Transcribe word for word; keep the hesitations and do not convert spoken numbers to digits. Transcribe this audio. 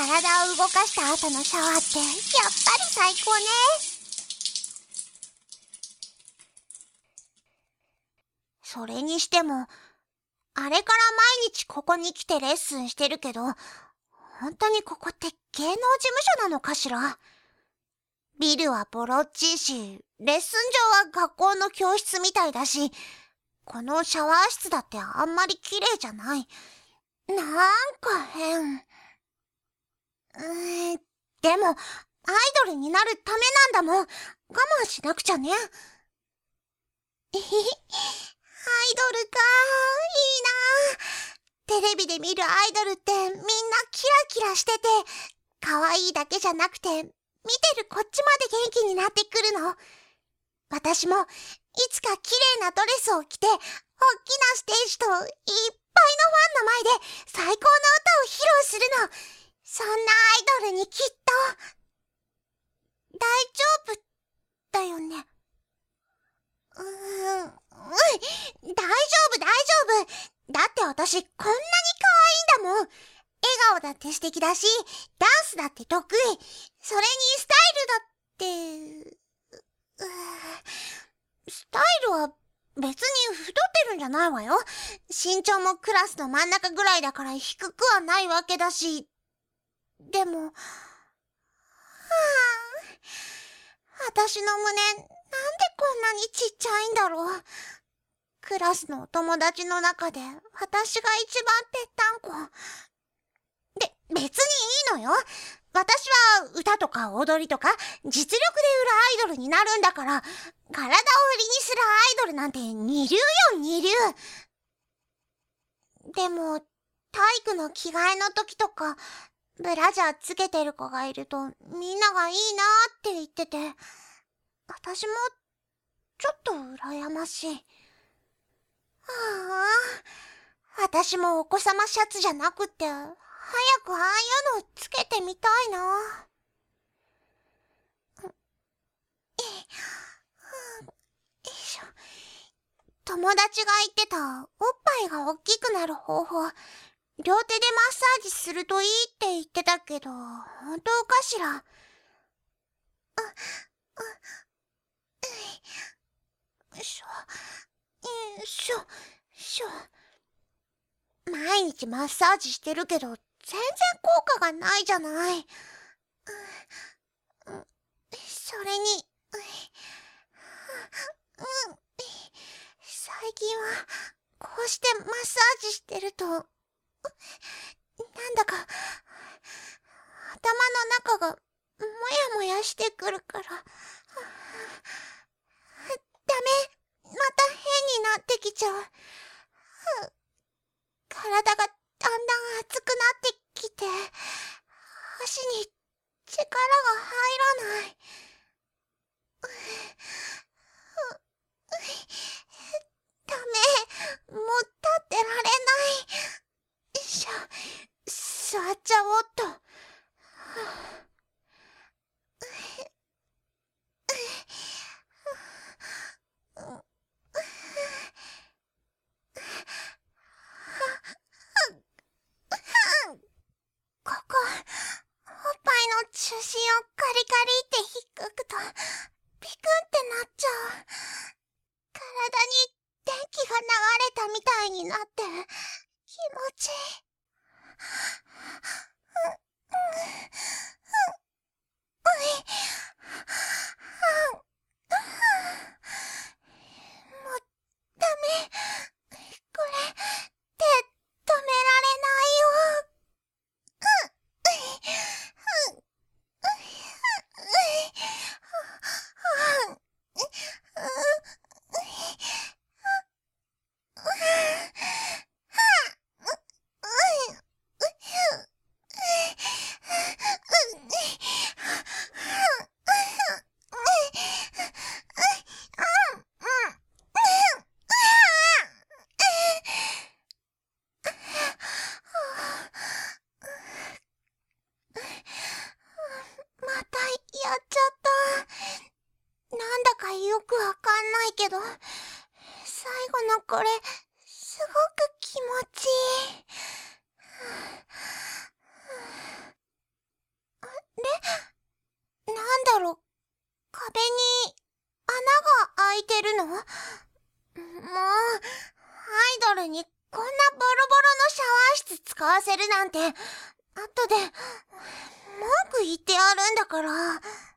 体を動かした後のシャワーってやっぱり最高ね。それにしても、あれから毎日ここに来てレッスンしてるけど、本当にここって芸能事務所なのかしら？ビルはボロっちいし、レッスン場は学校の教室みたいだし、このシャワー室だってあんまり綺麗じゃない。なんか変。うーん、でも、アイドルになるためなんだもん。我慢しなくちゃね。えへへ、アイドルかー、いいなー。テレビで見るアイドルってみんなキラキラしてて、可愛いだけじゃなくて、見てるこっちまで元気になってくるの。私もいつか綺麗なドレスを着て、大きなステージといっぱいのファンの前で最高の歌を披露するの。そんなアイドルにきっと。大丈夫だよね。うーん、うん、大丈夫大丈夫。だって私こんなに可愛いんだもん。笑顔だって素敵だし、ダンスだって得意。それにスタイルだって、うースタイルは別に太ってるんじゃないわよ。身長もクラスの真ん中ぐらいだから低くはないわけだし。でも、はぁ、私の胸、なんでこんなにちっちゃいんだろう。クラスのお友達の中で私が一番ぺったんこ。で、別にいいのよ。私は歌とか踊りとか実力で売るアイドルになるんだから、体を売りにするアイドルなんて二流よ、二流。でも、体育の着替えの時とか、ブラジャーつけてる子がいるとみんながいいなーって言ってて、私もちょっと羨ましい。はあ、私もお子様シャツじゃなくて、早くああいうのつけてみたいな。友達が言ってたおっぱいが大きくなる方法、両手でマッサージするといいって言ってたけど、本当かしら。う、う、う、しょ、よいしょ、しょ。毎日マッサージしてるけど、全然効果がないじゃない。う、う、それに、う、うん、最近は、こうしてマッサージしてると、なんだか、頭の中が、もやもやしてくるから、ダメ、また変になってきちゃう。体がだんだん熱くなってきて、足に力が入らない。ダメ、もう立ってられない。しゃ、座っちゃおうっと。ここ、おっぱいの中心をカリカリって引くと、ピクンってなっちゃう。体に電気が流れたみたいになって気持ちいい。もうダメ。これ、手止められないよ。またやっちゃった。なんだかよくわかんないけど、最後のこれ、すごく気持ちいい。 なんだろう、壁に穴が開いてるの？もう、アイドルにこんなボロボロのシャワー室使わせるなんて、後で文句言ってやるんだから。